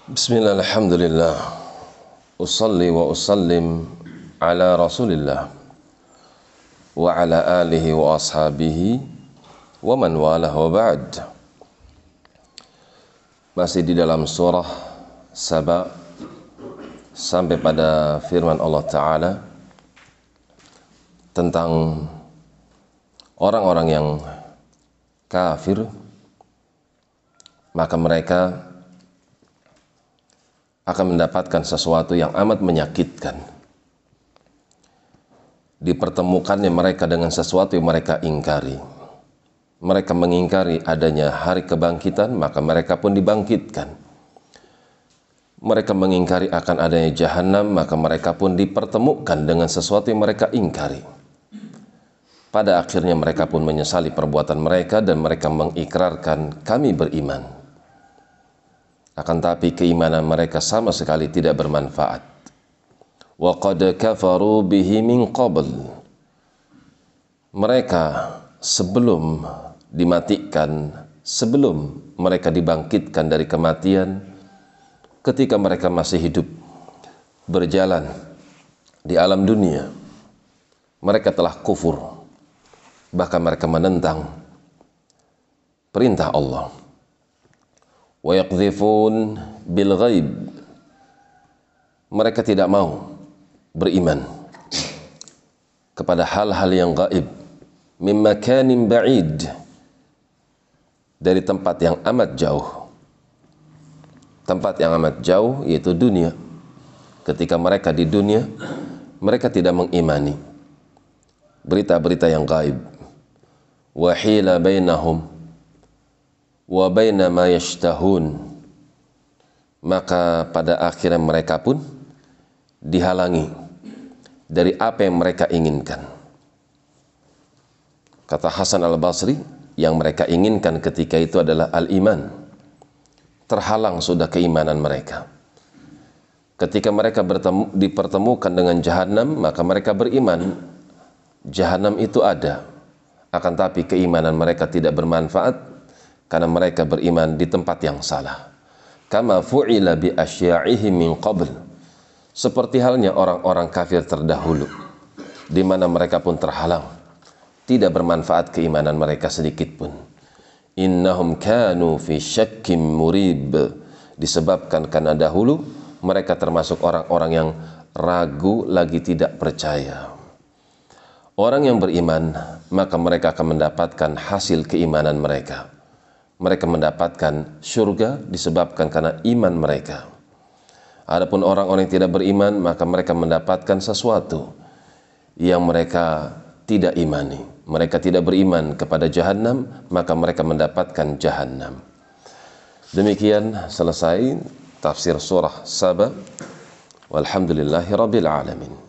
Bismillah, alhamdulillah. Usalli wa usallim ala rasulillah wa ala alihi wa ashabihi wa man walah wa ba'd. Masih di dalam surah Saba sampai pada firman Allah Ta'ala tentang orang-orang yang kafir, maka mereka akan mendapatkan sesuatu yang amat menyakitkan. Dipertemukannya mereka dengan sesuatu yang mereka ingkari. Mereka mengingkari adanya hari kebangkitan, maka mereka pun dibangkitkan. Mereka mengingkari akan adanya jahanam, maka mereka pun dipertemukan dengan sesuatu yang mereka ingkari. Pada akhirnya mereka pun menyesali perbuatan mereka dan mereka mengikrarkan, kami beriman. Akan tapi keimanan mereka sama sekali tidak bermanfaat. Wa qad kafaru bihi min qabl. Mereka sebelum dimatikan, sebelum mereka dibangkitkan dari kematian, ketika mereka masih hidup berjalan di alam dunia, mereka telah kufur, bahkan mereka menentang perintah Allah. Wa yaqdhifun bil ghaib. Mereka tidak mau beriman kepada hal-hal yang gaib, min makanin ba'id, dari tempat yang amat jauh. Tempat yang amat jauh yaitu dunia. Ketika mereka di dunia, mereka tidak mengimani berita-berita yang gaib. Wa hila bainahum wa baina ma yashtahun. Maka pada akhirnya mereka pun dihalangi dari apa yang mereka inginkan. Kata Hasan al-Basri, yang mereka inginkan ketika itu adalah al-iman. Terhalang sudah keimanan mereka. Ketika mereka dipertemukan dengan jahanam, maka mereka beriman jahanam itu ada. Akan tapi keimanan mereka tidak bermanfaat karena mereka beriman di tempat yang salah. Kama fu'ila bi asya'ihi min qabl. Seperti halnya orang-orang kafir terdahulu, di mana mereka pun terhalang, tidak bermanfaat keimanan mereka sedikit pun. Innahum kanu fi syakkim murib. Disebabkan karena dahulu mereka termasuk orang-orang yang ragu lagi tidak percaya. Orang yang beriman, maka mereka akan mendapatkan hasil keimanan mereka. Mereka mendapatkan surga disebabkan karena iman mereka. Adapun orang-orang yang tidak beriman, maka mereka mendapatkan sesuatu yang mereka tidak imani. Mereka tidak beriman kepada jahanam, maka mereka mendapatkan jahanam. Demikian selesai tafsir surah Saba. Walhamdulillahi rabbil alamin.